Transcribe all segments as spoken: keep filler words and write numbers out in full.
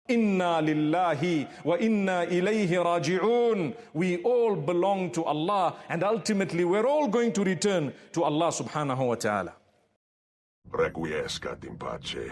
Inna lillahi wa inna ilayhi raji'un. We all belong to Allah, and ultimately we're all going to return to Allah subhanahu wa ta'ala. Requiescat in pace.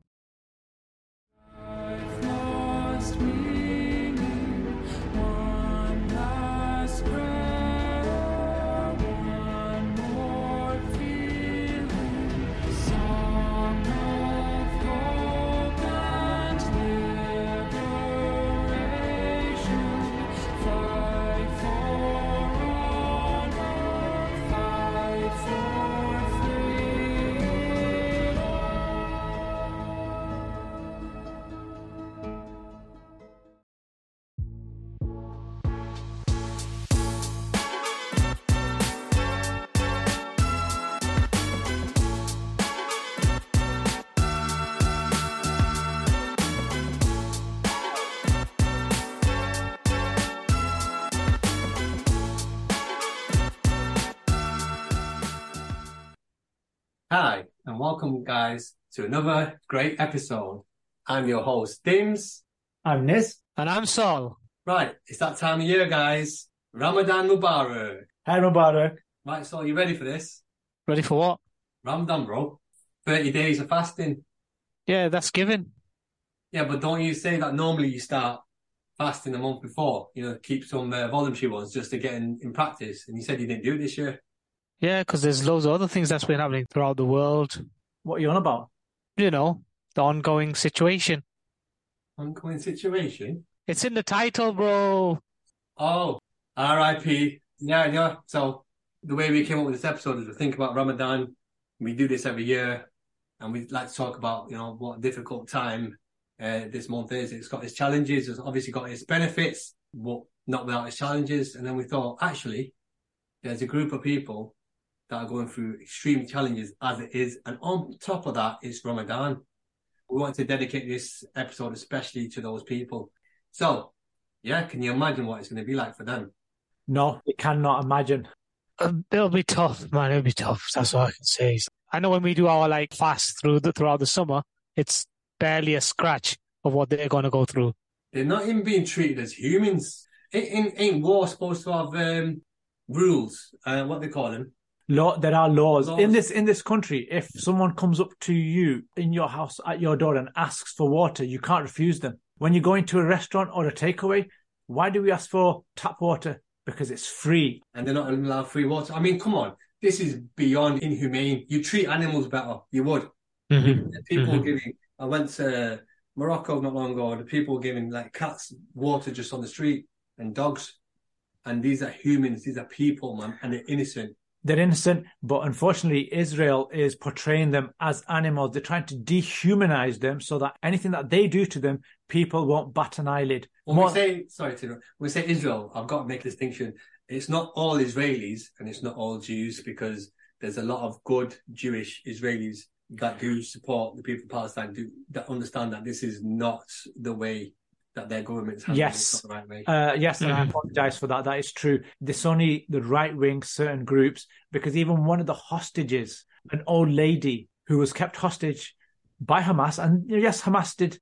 Hi, and welcome, guys, to another great episode. I'm your host, Dims. I'm Niz. And I'm Sol. Right, it's that time of year, guys. Ramadan Mubarak. Hi, Mubarak. Right, Sol, you ready for this? Ready for what? Ramadan, bro. thirty days of fasting. Yeah, that's given. Yeah, but don't you say that normally you start fasting a month before? You know, keep some uh, voluntary ones just to get in, in practice. And you said you didn't do it this year. Yeah, because there's loads of other things that's been happening throughout the world. What are you on about? You know, the ongoing situation. Ongoing situation? It's in the title, bro. Oh, R I P. Yeah, yeah. So the way we came up with this episode is we think about Ramadan. We do this every year. And we like to talk about, you know, what a difficult time uh, this month is. It's got its challenges. It's obviously got its benefits, but not without its challenges. And then we thought, actually, there's a group of people that are going through extreme challenges as it is. And on top of that, it's Ramadan. We want to dedicate this episode especially to those people. So, yeah, can you imagine what it's going to be like for them? No, you cannot imagine. Um, it'll be tough, man. It'll be tough. That's all I can say. I know when we do our like fast through the, throughout the summer, it's barely a scratch of what they're going to go through. They're not even being treated as humans. Ain't, ain't war supposed to have um, rules? Uh, what they call them? Law, there are laws. laws in this in this country. If someone comes up to you in your house at your door and asks for water, you can't refuse them. When you go into a restaurant or a takeaway, why do we ask for tap water? Because it's free. And they're not allowed free water. I mean, come on. This is beyond inhumane. You treat animals better. You would. Mm-hmm. People mm-hmm. giving... I went to Morocco not long ago, and the people giving like cats water just on the street and dogs. And these are humans. These are people, man. And they're innocent. They're innocent, but unfortunately, Israel is portraying them as animals. They're trying to dehumanize them so that anything that they do to them, people won't bat an eyelid. When More... we say, sorry, Tino, when we say Israel, I've got to make a distinction. It's not all Israelis and it's not all Jews, because there's a lot of good Jewish Israelis that do support the people of Palestine, do that understand that this is not the way that their government's handling. Yes, it's not the right way. Uh, yes, mm-hmm. and I apologise for that. That is true. There's only the right wing, certain groups, because even one of the hostages, an old lady who was kept hostage by Hamas, and yes, Hamas did.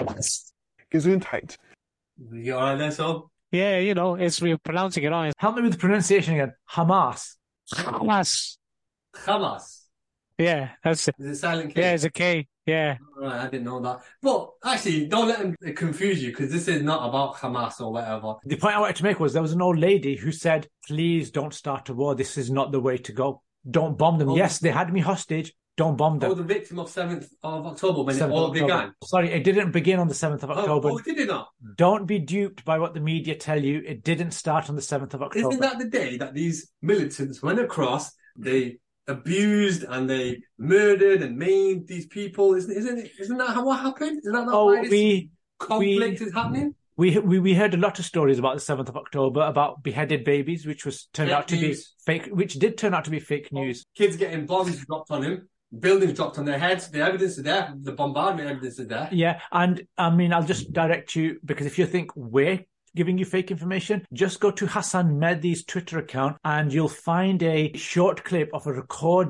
Gesundheit. You all right there, so? Yeah, you know, it's we're pronouncing it on. Help me with the pronunciation again. Hamas. Hamas. Hamas. Yeah, that's it. Is it silent K? Yeah, it's a K. Yeah. All right, I didn't know that. But actually, don't let them confuse you, because this is not about Hamas or whatever. The point I wanted to make was there was an old lady who said, please don't start a war. This is not the way to go. Don't bomb them. Oh. Yes, they had me hostage. Don't bomb them. Oh, the victim of seventh of October when seventh it all of October. began. Sorry, it didn't begin on the seventh of October. Oh, oh, did it not? Don't be duped by what the media tell you. It didn't start on the seventh of October. Isn't that the day that these militants went across, they abused and they murdered and maimed these people? Isn't isn't it? Isn't that how what happened? Isn't that Oh, why this we conflict we, is happening? We, we we heard a lot of stories about the seventh of October, about beheaded babies, which was turned Fake out to news. be fake, which did turn out to be fake news. Kids getting bombs dropped on them, buildings dropped on their heads. The evidence is there. The bombardment evidence is there. Yeah, and I mean, I'll just direct you, because if you think we're giving you fake information, just go to Hassan Mehdi's Twitter account and you'll find a short clip of a recorded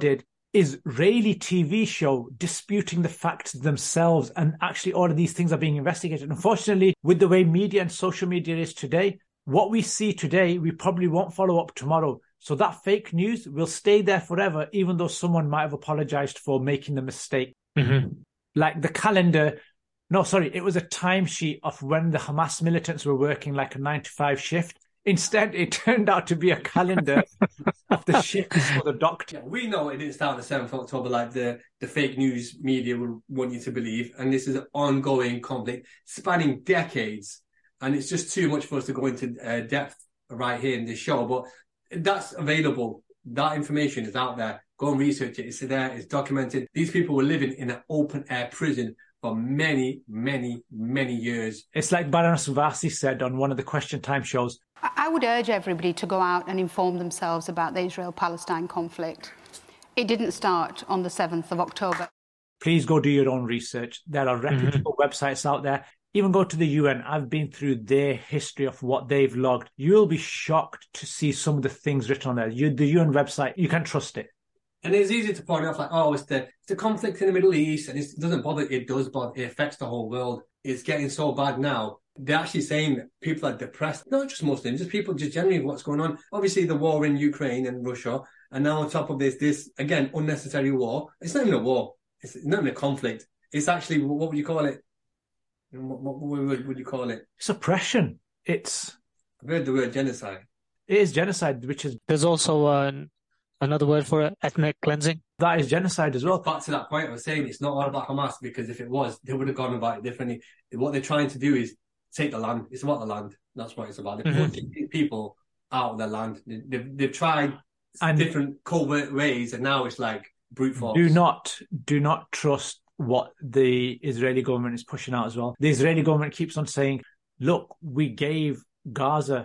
Israeli T V show disputing the facts themselves, and actually all of these things are being investigated. Unfortunately, with the way media and social media is today, what we see today, we probably won't follow up tomorrow. So that fake news will stay there forever, even though someone might have apologized for making the mistake. Mm-hmm. Like the calendar, no, sorry, it was a timesheet of when the Hamas militants were working like a nine to five shift. Instead, it turned out to be a calendar of the shifts for the doctor. Yeah, we know it didn't start on the seventh of October like the, the fake news media would want you to believe. And this is an ongoing conflict spanning decades. And it's just too much for us to go into uh, depth right here in this show. But that's available. That information is out there. Go and research it. It's there. It's documented. These people were living in an open-air prison for many, many, many years. It's like Baroness Vasi said on one of the Question Time shows. I would urge everybody to go out and inform themselves about the Israel-Palestine conflict. It didn't start on the seventh of October. Please go do your own research. There are reputable mm-hmm. websites out there. Even go to the U N. I've been through their history of what they've logged. You'll be shocked to see some of the things written on there. You, the U N website, you can trust it. And it's easy to point out like, oh, it's the, it's the conflict in the Middle East, and it's, it doesn't bother. It does bother. It affects the whole world. It's getting so bad now. They're actually saying that people are depressed, not just Muslims, just people just generally what's going on. Obviously, the war in Ukraine and Russia, and now on top of this, this, again, unnecessary war. It's not even a war. It's not even a conflict. It's actually, what would you call it? What, what, what would you call it? It's oppression. It's... I've heard the word genocide. It is genocide, which is... There's also uh, another word for it, ethnic cleansing. That is genocide as well. It's back to that point I was saying, it's not all about Hamas, because if it was, they would have gone about it differently. What they're trying to do is take the land. It's about the land. That's what it's about. They're mm-hmm. pushing people out of their land. They, they've, they've tried and different covert ways, and now it's like brute force. Do not, do not trust what the Israeli government is pushing out as well. The Israeli government keeps on saying, look, we gave Gaza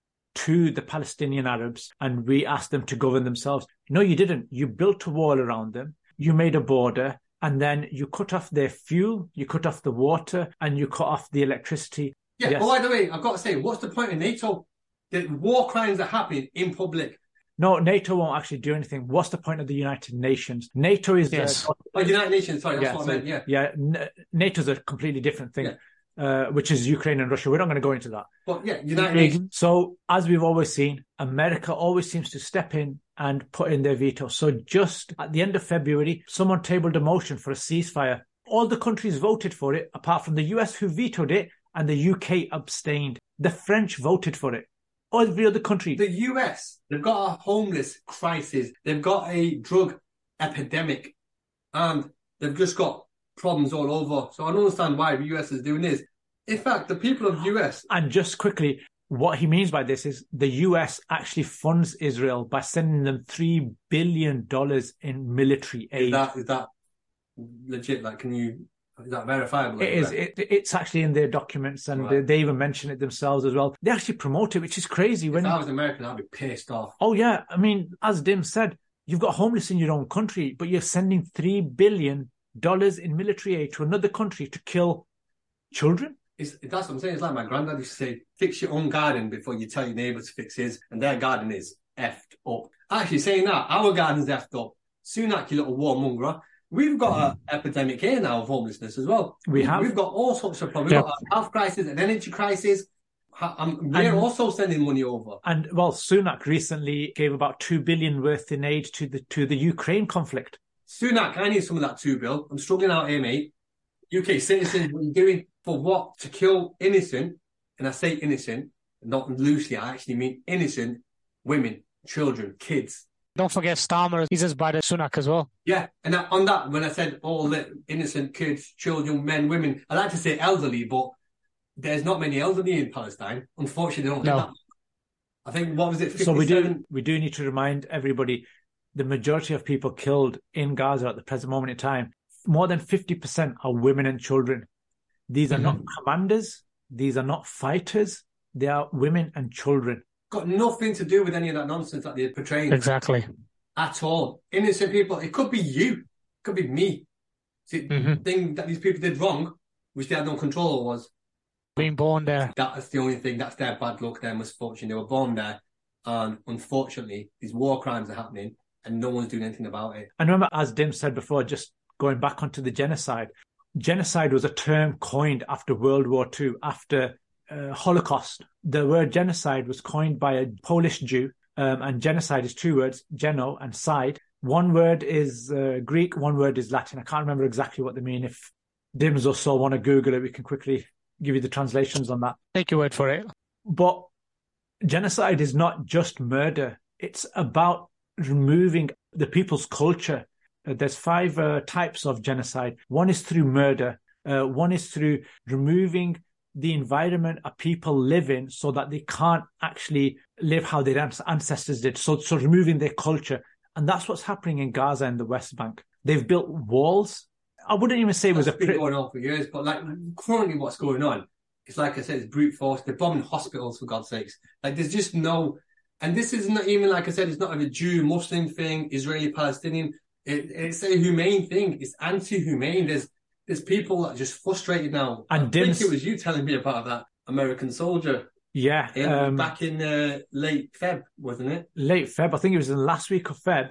to the Palestinian Arabs and we asked them to govern themselves. No, you didn't. You built a wall around them. You made a border, and then you cut off their fuel, you cut off the water, and you cut off the electricity. Yeah, yes. But by the way, I've got to say, what's the point of NATO? The war crimes are happening in public. No, NATO won't actually do anything. What's the point of the United Nations? NATO is... Yes. Uh, oh, United Nations, sorry, that's yeah, what so, I meant, yeah. Yeah, N- NATO's a completely different thing, yeah. uh, which is Ukraine and Russia. We're not going to go into that. But yeah, United Nations. So, as we've always seen, America always seems to step in and put in their veto. So just at the end of February, someone tabled a motion for a ceasefire. All the countries voted for it, apart from the U S, who vetoed it, and the U K abstained. The French voted for it. Every other country. The U S, they've got a homeless crisis. They've got a drug epidemic. And they've just got problems all over. So I don't understand why the U S is doing this. In fact, the people of the U S... And just quickly, what he means by this is the U S actually funds Israel by sending them three billion dollars in military aid. Is that, is that legit? Like, can you... Is that verifiable? It is. It, it's actually in their documents, and right. they, they even mention it themselves as well. They actually promote it, which is crazy. If when I was American, I'd be pissed off. Oh, yeah. I mean, as Dim said, you've got homeless in your own country, but you're sending three billion dollars in military aid to another country to kill children? It's, that's what I'm saying. It's like my granddad used to say, fix your own garden before you tell your neighbour to fix his, and their garden is effed up. Actually, saying that, our garden's effed up. Sunak, you little warmonger. We've got an epidemic here now of homelessness as well. We have. We've got all sorts of problems. We've yep. got a health crisis, an energy crisis. Um, we're and, also sending money over. And, well, Sunak recently gave about two billion dollars worth in aid to the to the Ukraine conflict. Sunak, I need some of that too, Bill. I'm struggling out here, mate. U K citizens, what are you doing? For what? To kill innocent, and I say innocent, not loosely, I actually mean innocent women, children, kids. Don't forget Starmer, he's as bad as Sunak as well. Yeah, and on that, when I said all the innocent kids, children, men, women, I like to say elderly, but there's not many elderly in Palestine. Unfortunately, they don't no. get that. I think, what was it, fifty-seven? So we do, we do need to remind everybody, the majority of people killed in Gaza at the present moment in time, more than fifty percent are women and children. These are mm-hmm. not commanders. These are not fighters. They are women and children. Got nothing to do with any of that nonsense that they're portraying. Exactly. At all. Innocent people. It could be you. It could be me. See, mm-hmm. the thing that these people did wrong, which they had no control over, was being born there. That's the only thing. That's their bad luck, their misfortune. They were born there. And unfortunately, these war crimes are happening. and no one's doing anything about it. And remember, as Dim said before, just going back onto the genocide, genocide was a term coined after World War Two, after uh, Holocaust. The word genocide was coined by a Polish Jew, um, and genocide is two words, geno and side. One word is uh, Greek, one word is Latin. I can't remember exactly what they mean. If Dims or so want to Google it, we can quickly give you the translations on that. Take your word for it. But genocide is not just murder. It's about removing the people's culture. Uh, there's five uh, types of genocide. One is through murder. Uh, one is through removing the environment a people live in so that they can't actually live how their ancestors did. So, so removing their culture. And that's what's happening in Gaza and the West Bank. They've built walls. I wouldn't even say it was That's a... been Pri- going on for years, but like currently what's going on, it's like I said, it's brute force. They're bombing hospitals, for God's sakes. Like there's just no... And this is not even, like I said, it's not a Jew, Muslim thing, Israeli, Palestinian. It, it's a humane thing. It's anti-humane. There's there's people that are just frustrated now. And I Dims, think it was you telling me about that American soldier. Yeah. In, Um, back in uh, late Feb, wasn't it? late Feb, I think it was in the last week of Feb,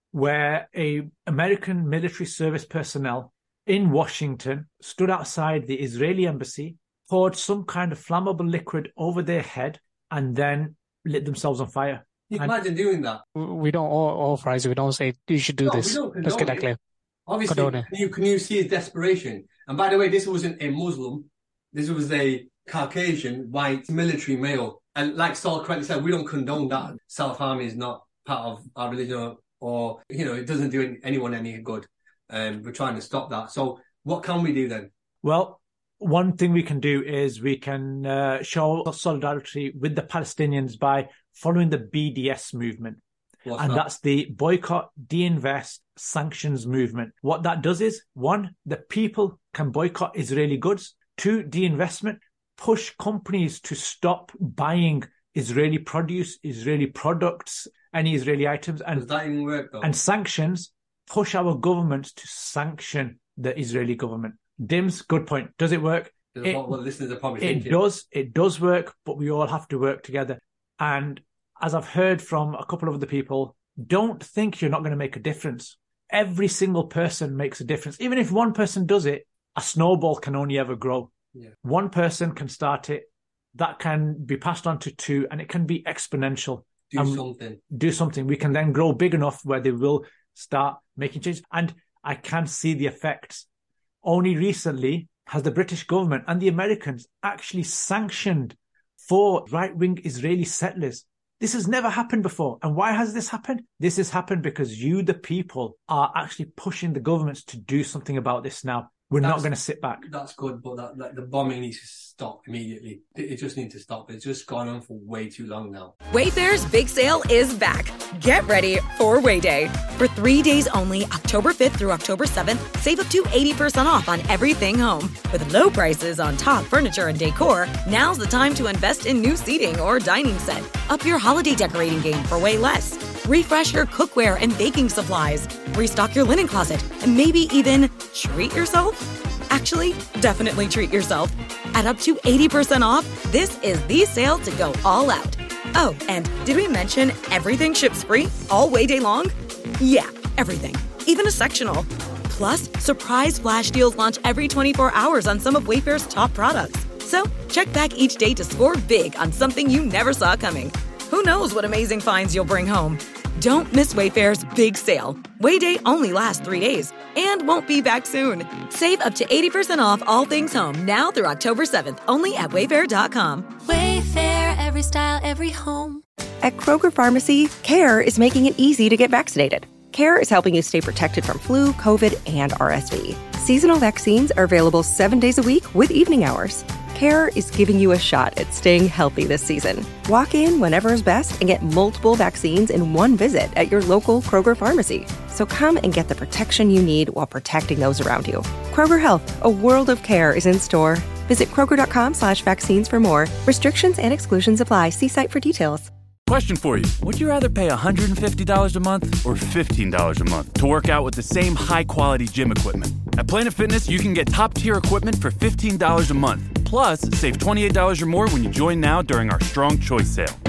where a American military service personnel in Washington stood outside the Israeli embassy, poured some kind of flammable liquid over their head, and then lit themselves on fire. You can And- imagine doing that. We don't au- authorize it. We don't say you should do No, we this. don't Let's get that condone clear. Obviously, Condone can it. you, can you see his desperation? And by the way, this wasn't a Muslim. This was a Caucasian, white, military male. And like Saul correctly said, we don't condone that. Self-harm is not part of our religion, or, you know, it doesn't do anyone any good. Um, we're trying to stop that. So what can we do then? Well, one thing we can do is we can uh, show solidarity with the Palestinians by following the B D S movement. What's and that? that's the boycott, de-invest, sanctions movement. What that does is, one, the people can boycott Israeli goods. Two, de-investment, push companies to stop buying Israeli produce, Israeli products, any Israeli items. And, Does that even work though? and sanctions, push our governments to sanction the Israeli government. Dims, good point. Does it work? Because It- what what listeners are probably It thinking. does. It does work, but we all have to work together. And as I've heard from a couple of other people, don't think you're not going to make a difference. Every single person makes a difference. Even if one person does it, a snowball can only ever grow. Yeah. One person can start it. That can be passed on to two, and it can be exponential. Do and something. do something. We can then grow big enough where they will start making changes. And I can see the effects. Only recently has the British government and the Americans actually sanctioned for right-wing Israeli settlers. This has never happened before. And why has this happened? This has happened because you, the people, are actually pushing the governments to do something about this now. We're not That's- going to sit back. That's good, but that, like, the bombing needs to stop immediately. It, it just needs to stop. It's just gone on for way too long now. Wayfair's big sale is back. Get ready for Wayday. For three days only, October fifth through October seventh, save up to eighty percent off on everything home. With low prices on top furniture and decor, now's the time to invest in new seating or dining set. Up your holiday decorating game for way less. Refresh your cookware and baking supplies. Restock your linen closet. And maybe even treat yourself? Actually, definitely treat yourself. At up to eighty percent off, this is the sale to go all out. Oh, and did we mention everything ships free all way day long? Yeah, everything. Even a sectional. Plus, surprise flash deals launch every twenty-four hours on some of Wayfair's top products. So, check back each day to score big on something you never saw coming. Who knows what amazing finds you'll bring home? Don't miss Wayfair's big sale. Wayday only lasts three days and won't be back soon. Save up to eighty percent off all things home now through October seventh, only at wayfair dot com. Wayfair, every style, every home. At Kroger Pharmacy, CARE is making it easy to get vaccinated. CARE is helping you stay protected from flu, COVID, and R S V. Seasonal vaccines are available seven days a week with evening hours. CARE is giving you a shot at staying healthy this season. Walk in whenever is best and get multiple vaccines in one visit at your local Kroger pharmacy. So come and get the protection you need while protecting those around you. Kroger Health, a world of care is in store. Visit kroger.com slash vaccines for more. Restrictions and exclusions apply. See site for details. Question for you. Would you rather pay one hundred fifty dollars a month or fifteen dollars a month to work out with the same high-quality gym equipment? At Planet Fitness, you can get top-tier equipment for fifteen dollars a month. Plus, save twenty-eight dollars or more when you join now during our Strong Choice sale.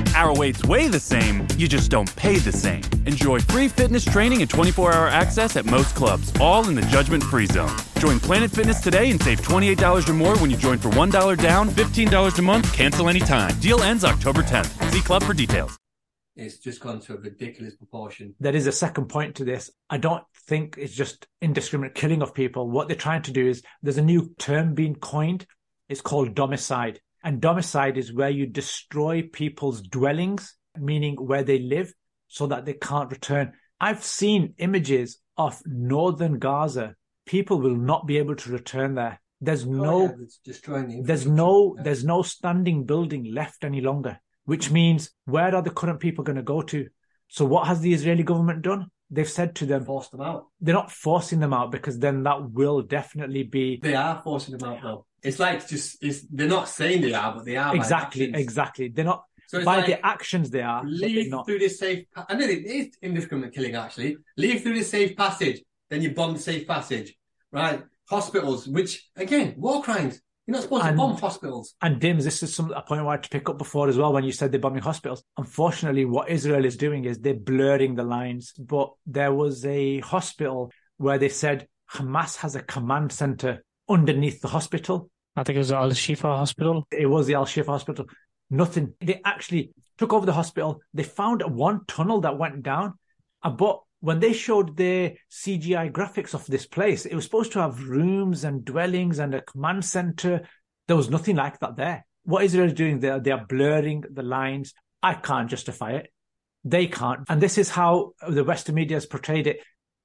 Our weight's way the same, you just don't pay the same. Enjoy free fitness training and twenty-four hour access at most clubs, all in the judgment-free zone. Join Planet Fitness today and save twenty-eight dollars or more when you join for one dollar down, fifteen dollars a month, cancel anytime. Deal ends October tenth. See club for details. It's just gone to a ridiculous proportion. There is a second point to this. I don't think it's just indiscriminate killing of people. What they're trying to do is, there's a new term being coined. It's called domicide. And domicide is where you destroy people's dwellings, meaning where they live, so that they can't return. I've seen images of northern Gaza. People will not be able to return there. There's Oh, no, yeah, it's destroying the there's infrastructure. no, Yeah. there's no standing building left any longer, which means where are the current people going to go to? So what has the Israeli government done? They've said to them, Forced them out. they're not forcing them out, because then that will definitely be They are forcing them out though. It's like just, it's, they're not saying they are, but they are. by exactly, actions. exactly. They're not, So it's by like, the actions they are, but they're leave not. through this safe, pa- I know it is indiscriminate killing actually. Leave through this safe passage, then you bomb the safe passage, right? Hospitals, which again, war crimes. You're not supposed And- to bomb hospitals. And Dims, this is some a point I wanted to pick up before as well when you said they're bombing hospitals. Unfortunately, what Israel is doing is they're blurring the lines. But there was a hospital where they said Hamas has a command center underneath the hospital. I think it was Al Shifa Hospital. It was the Al Shifa Hospital. Nothing. They actually took over the hospital. They found one tunnel that went down. Uh, But when they showed their C G I graphics of this place, it was supposed to have rooms and dwellings and a command center. There was nothing like that there. What Israel is doing there, they are blurring the lines. I can't justify it. They can't. And this is how the Western media has portrayed it.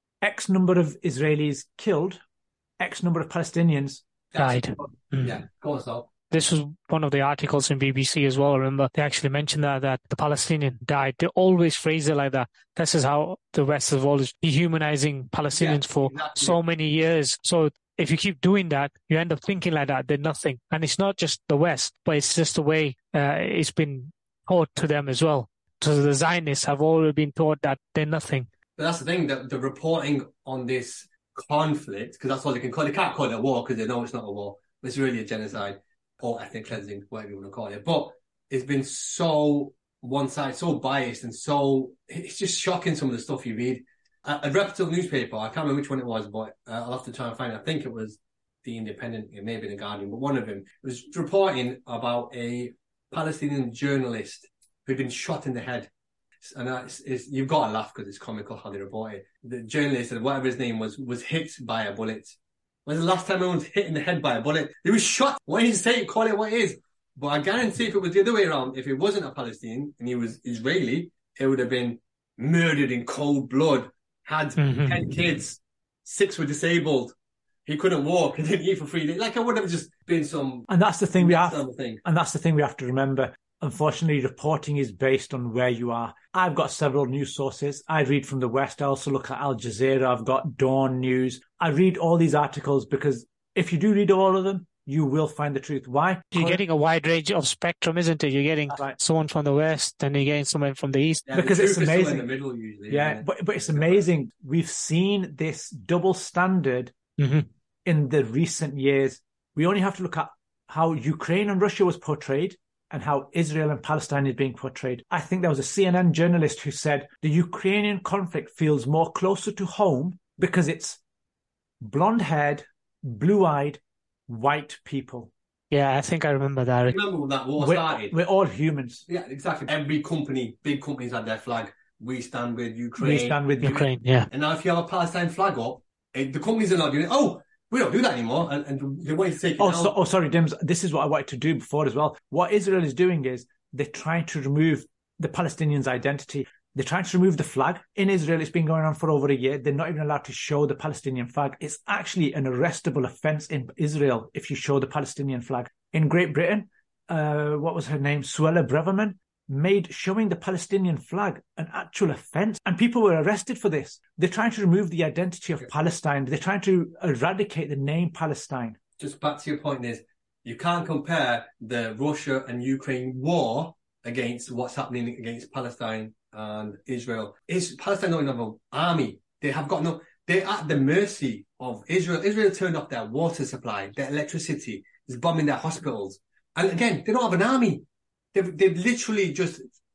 X number of Israelis killed, X number of Palestinians Died. Mm. Yeah, of course so. This was one of the articles in B B C as well. Remember, they actually mentioned that, that the Palestinian died. They always phrase it like that. This is how the West has always dehumanizing Palestinians Yeah, for exactly. so many years. So if you keep doing that, you end up thinking like that. They're nothing. And it's not just the West, but it's just the way uh, it's been taught to them as well. So the Zionists have always been taught that they're nothing. But that's the thing, that the reporting on this conflict, because that's all they can call it. They can't call it a war because they know it's not a war. It's really a genocide or ethnic cleansing, whatever you want to call it. But it's been so one side, so biased, and so it's just shocking some of the stuff you read. A, a reputable newspaper, I can't remember which one it was, but uh, I'll have to try and find it. I think it was The Independent, it may have been The Guardian, but one of them was reporting about a Palestinian journalist who'd been shot in the head. And it's, it's, you've got to laugh because it's comical how they report it. The journalist, or whatever his name was, was hit by a bullet. When's the last time anyone was hit in the head by a bullet? He was shot. Why did you say it? Call it what it is. But I guarantee if it was the other way around, if it wasn't a Palestinian and he was Israeli, it would have been murdered in cold blood, had Mhm. ten kids, six were disabled. He couldn't walk and didn't eat for three days. Like, I would have just been some... And that's the thing we have. That's the thing. And that's the thing we have to remember. Unfortunately, reporting is based on where you are. I've got several news sources. I read from the West. I also look at Al Jazeera. I've got Dawn News. I read all these articles because if you do read all of them, you will find the truth. Why? You're getting a wide range of spectrum, isn't it? You're getting Right. someone from the West, and you're getting someone from the East. Yeah, Because the it's truth is still amazing. in the middle usually. Yeah, isn't it? but but it's amazing. We've seen this double standard hmm in the recent years. We only have to look at how Ukraine and Russia was portrayed and how Israel and Palestine is being portrayed. I think there was a C N N journalist who said the Ukrainian conflict feels more closer to home because it's blonde-haired, blue-eyed, white people. Yeah, I think I remember that. Remember when that war We're, started? we're all humans. Yeah, exactly. Every company, big companies had their flag. We stand with Ukraine. We stand with Ukraine, yeah. And now if you have a Palestine flag up, it, the companies are not doing it. Oh, we don't do that anymore. And, and they want you to take it Oh, down. so, oh, sorry, Dims. This is what I wanted to do before as well. What Israel is doing is they're trying to remove the Palestinians' identity. They're trying to remove the flag. In Israel, it's been going on for over a year. They're not even allowed to show the Palestinian flag. It's actually an arrestable offense in Israel if you show the Palestinian flag. In Great Britain, uh, what was her name? Suella Braverman made showing the Palestinian flag an actual offense. And people were arrested for this. They're trying to remove the identity of Palestine. They're trying to eradicate the name Palestine. Just back to your point is, you can't compare the Russia and Ukraine war against what's happening against Palestine and Israel. Is Palestine don't have an army. They have got no, they're at the mercy of Israel. Israel turned off their water supply, their electricity, is bombing their hospitals. And again, they don't have an army. They've, they've literally just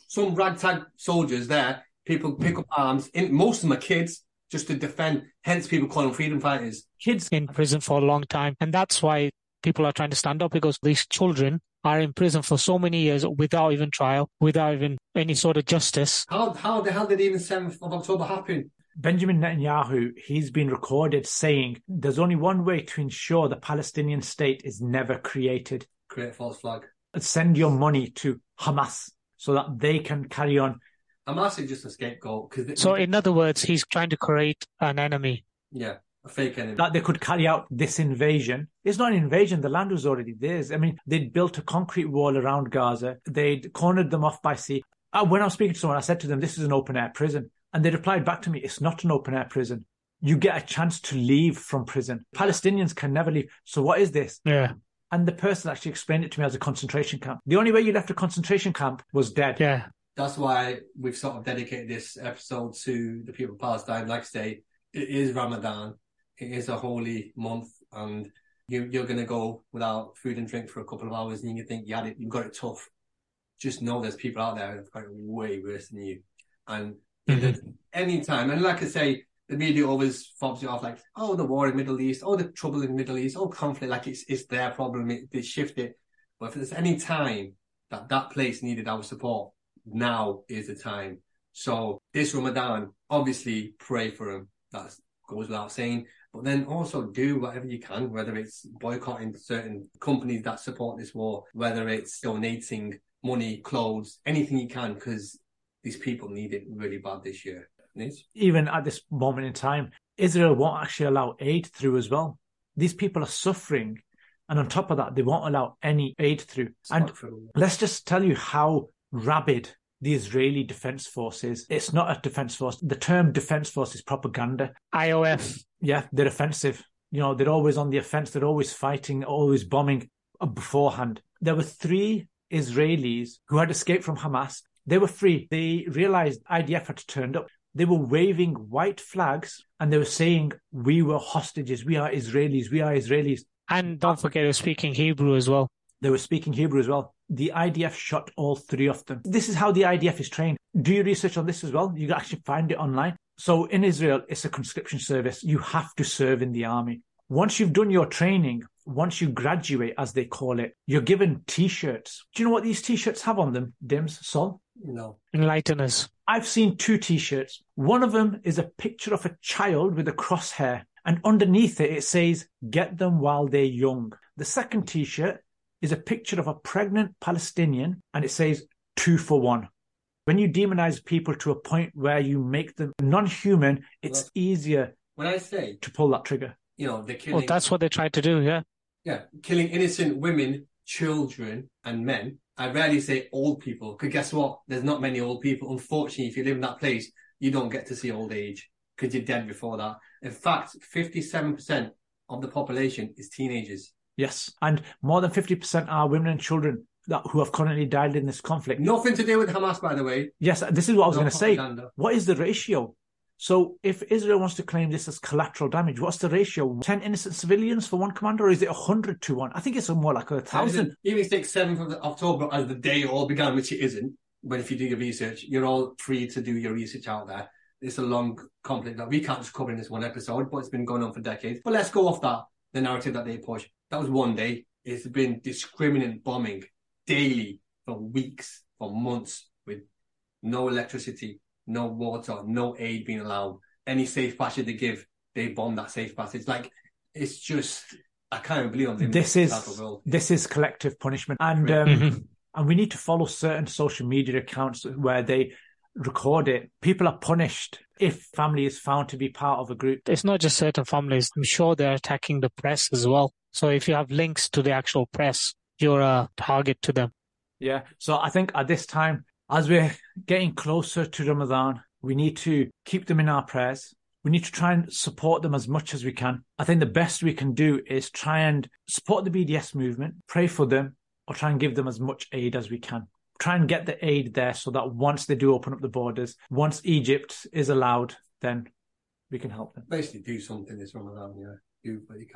some ragtag soldiers there. People pick up arms. In, most of them are kids, just to defend. Hence, people call them freedom fighters. Kids in prison for a long time, and that's why people are trying to stand up, because these children are in prison for so many years without even trial, without even any sort of justice. How how the hell did even seventh of October happen? Benjamin Netanyahu, he's been recorded saying there's only one way to ensure the Palestinian state is never created. Create a false flag. Send your money to Hamas so that they can carry on. Hamas is just a scapegoat. Cause they, so in other words, he's trying to create an enemy. Yeah, a fake enemy. That they could carry out this invasion. It's not an invasion. The land was already theirs. I mean, they'd built a concrete wall around Gaza. They'd cornered them off by sea. Uh, when I was speaking to someone, I said to them, this is an open-air prison. And they replied back to me, it's not an open-air prison. You get a chance to leave from prison. Palestinians can never leave. So what is this? Yeah. And the person actually explained it to me as a concentration camp. The only way you left a concentration camp was dead. Yeah. That's why we've sort of dedicated this episode to the people of Palestine. Like I say, it is Ramadan. It is a holy month. And you, you're going to go without food and drink for a couple of hours and you think you had it, you've got it tough. Just know there's people out there who've got it way worse than you. And mm-hmm. any time, and like I say, the media always fobs you off like, oh, the war in the Middle East, oh, the trouble in the Middle East, oh, conflict, like it's it's their problem, it, they shift it. But if there's any time that that place needed our support, now is the time. So this Ramadan, obviously pray for them. That goes without saying. But then also do whatever you can, whether it's boycotting certain companies that support this war, whether it's donating money, clothes, anything you can, because these people need it really bad this year. Even at this moment in time, Israel won't actually allow aid through as well. These people are suffering. And on top of that, they won't allow any aid through. It's and let's just tell you how rabid the Israeli Defense Force is. It's not a defense force. The term defense force is propaganda. I O F. Yeah, they're offensive. You know, they're always on the offense. They're always fighting, always bombing beforehand. There were three Israelis who had escaped from Hamas. They were free. They realized I D F had turned up. They were waving white flags and they were saying, we were hostages. We are Israelis. We are Israelis. And don't forget, they were speaking Hebrew as well. They were speaking Hebrew as well. The I D F shot all three of them. This is how the I D F is trained. Do your research on this as well. You can actually find it online. So in Israel, it's a conscription service. You have to serve in the army. Once you've done your training, once you graduate, as they call it, you're given T-shirts. Do you know what these T-shirts have on them, Dims, Sol? No. Enlighten us. I've seen two T-shirts. One of them is a picture of a child with a crosshair. And underneath it, it says, get them while they're young. The second T-shirt is a picture of a pregnant Palestinian, and it says, two for one. When you demonize people to a point where you make them non-human, it's well, easier when I say to pull that trigger. You know, they're killing... Well, that's what they tried to do, yeah. Yeah, killing innocent women, children, and men. I rarely say old people, because guess what? There's not many old people. Unfortunately, if you live in that place, you don't get to see old age, because you're dead before that. In fact, fifty-seven percent of the population is teenagers. Yes, and more than fifty percent are women and children that who have currently died in this conflict. Nothing to do with Hamas, by the way. Yes, this is what I was no going to say. What is the ratio? So if Israel wants to claim this as collateral damage, what's the ratio? ten innocent civilians for one commander, or is it one hundred to one? I think it's more like a thousand. Even if you take seventh of October as the day it all began, which it isn't, but if you do your research, you're all free to do your research out there. It's a long conflict that we can't just cover in this one episode, but it's been going on for decades. But let's go off that, the narrative that they push. That was one day. It's been discriminate bombing daily for weeks, for months, with no electricity, no water, no aid being allowed. Any safe passage they give, they bomb that safe passage. Like, it's just, I can't believe I'm living this in is this type of world. This is collective punishment. And, um, mm-hmm. and we need to follow certain social media accounts where they record it. People are punished if family is found to be part of a group. It's not just certain families. I'm sure they're attacking the press as well. So if you have links to the actual press, you're a target to them. Yeah. So I think at this time, as we're getting closer to Ramadan, we need to keep them in our prayers. We need to try and support them as much as we can. I think the best we can do is try and support the B D S movement, pray for them, or try and give them as much aid as we can. Try and get the aid there so that once they do open up the borders, once Egypt is allowed, then we can help them. Basically do something this Ramadan, yeah. Do what you can.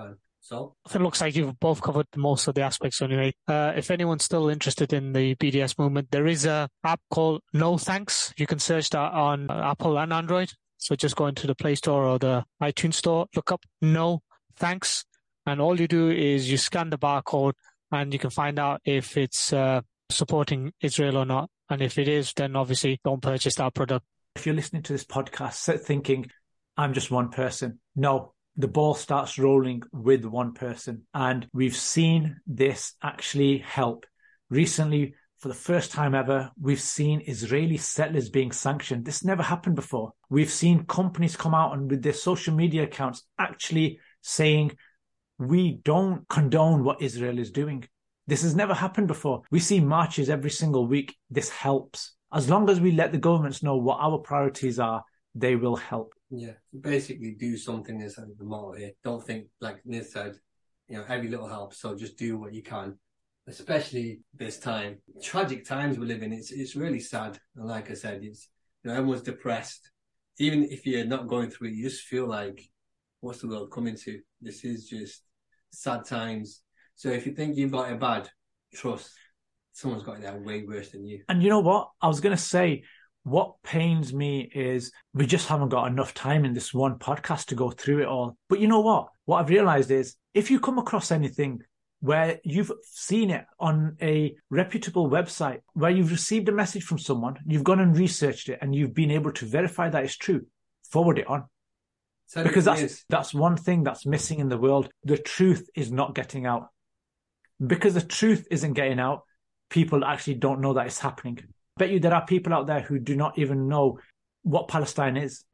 So it looks like you've both covered most of the aspects anyway. Uh, if anyone's still interested in the B D S movement, there is a app called No Thanks. You can search that on Apple and Android. So just go into the Play Store or the iTunes Store, look up No Thanks, and all you do is you scan the barcode and you can find out if it's uh, supporting Israel or not. And if it is, then obviously don't purchase that product. If you're listening to this podcast thinking, I'm just one person, no. The ball starts rolling with one person. And we've seen this actually help. Recently, for the first time ever, we've seen Israeli settlers being sanctioned. This never happened before. We've seen companies come out and with their social media accounts actually saying, we don't condone what Israel is doing. This has never happened before. We see marches every single week. This helps. As long as we let the governments know what our priorities are, they will help. Yeah, basically do something is the motto here. Don't think, like Niz said, you know, every little helps. So just do what you can, especially this time. Tragic times we live in. It's it's really sad. And like I said, it's, you know, everyone's depressed. Even if you're not going through it, you just feel like, what's the world coming to? This is just sad times. So if you think you've got it bad, trust, someone's got it there way worse than you. And you know what? I was going to say, what pains me is we just haven't got enough time in this one podcast to go through it all. But you know what? What I've realized is if you come across anything where you've seen it on a reputable website, where you've received a message from someone, you've gone and researched it and you've been able to verify that it's true, forward it on. So because that's, is. that's one thing that's missing in the world. The truth is not getting out. Because the truth isn't getting out, people actually don't know that it's happening. I bet you there are people out there who do not even know what Palestine is.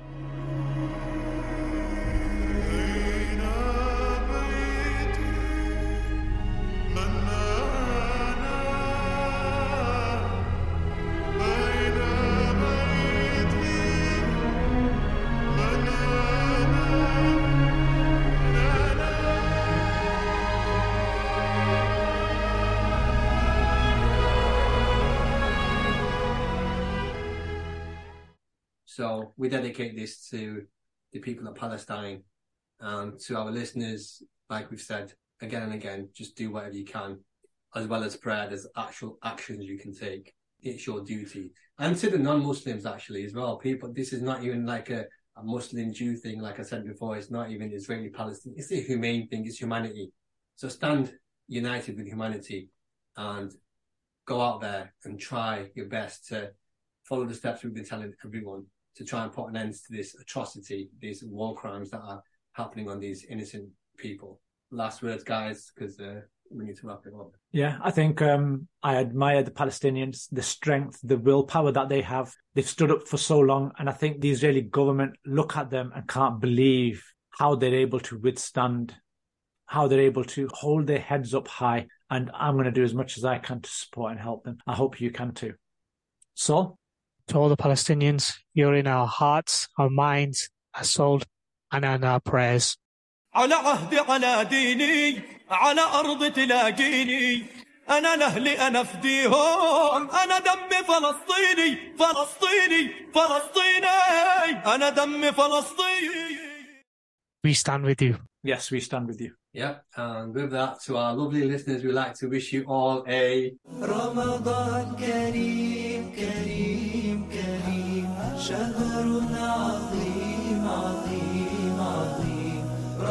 So we dedicate this to the people of Palestine and to our listeners. Like we've said again and again, just do whatever you can, as well as prayer. There's actual actions you can take. It's your duty. And to the non-Muslims actually as well. People, this is not even like a, a Muslim Jew thing. Like I said before, it's not even Israeli Palestine. It's a humane thing. It's humanity. So stand united with humanity and go out there and try your best to follow the steps we've been telling everyone, to try and put an end to this atrocity, these war crimes that are happening on these innocent people. Last words, guys, because uh, we need to wrap it up. Yeah, I think um, I admire the Palestinians, the strength, the willpower that they have. They've stood up for so long, and I think the Israeli government look at them and can't believe how they're able to withstand, how they're able to hold their heads up high, and I'm going to do as much as I can to support and help them. I hope you can too. So, to all the Palestinians, you're in our hearts, our minds, our soul, and in our prayers. على عهدي على ديني على أرض تلاقيني أنا لأهلي أنا فديهم أنا دمي فلسطيني فلسطيني فلسطيني أنا دمي فلسطيني. We stand with you. Yes, we stand with you. Yeah, and with that, to our lovely listeners, we'd like to wish you all a رمضان كريم كريم كريم شهر عظيم عظيم عظيم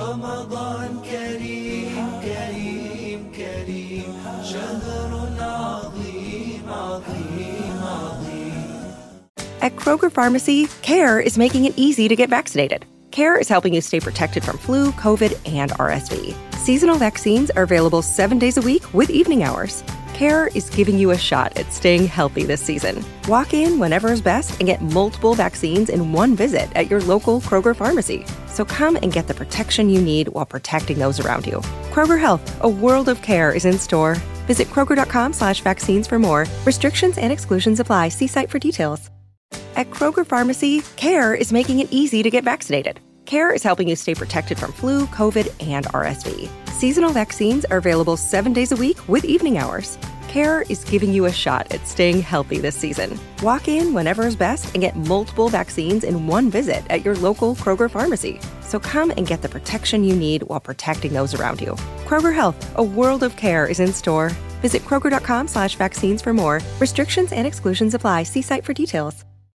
رمضان كريم كريم كريم شهر عظيم عظيم عظيم. At Kroger Pharmacy, CARE is making it easy to get vaccinated. CARE is helping you stay protected from flu, COVID, and R S V. Seasonal vaccines are available seven days a week with evening hours. CARE is giving you a shot at staying healthy this season. Walk in whenever is best and get multiple vaccines in one visit at your local Kroger pharmacy. So come and get the protection you need while protecting those around you. Kroger Health, a world of care is in store. Visit kroger.com slash vaccines for more. Restrictions and exclusions apply. See site for details. At Kroger Pharmacy, CARE is making it easy to get vaccinated. CARE is helping you stay protected from flu, COVID, and R S V. Seasonal vaccines are available seven days a week with evening hours. CARE is giving you a shot at staying healthy this season. Walk in whenever is best and get multiple vaccines in one visit at your local Kroger pharmacy. So come and get the protection you need while protecting those around you. Kroger Health, a world of care is in store. Visit Kroger.com slash vaccines for more. Restrictions and exclusions apply. See site for details.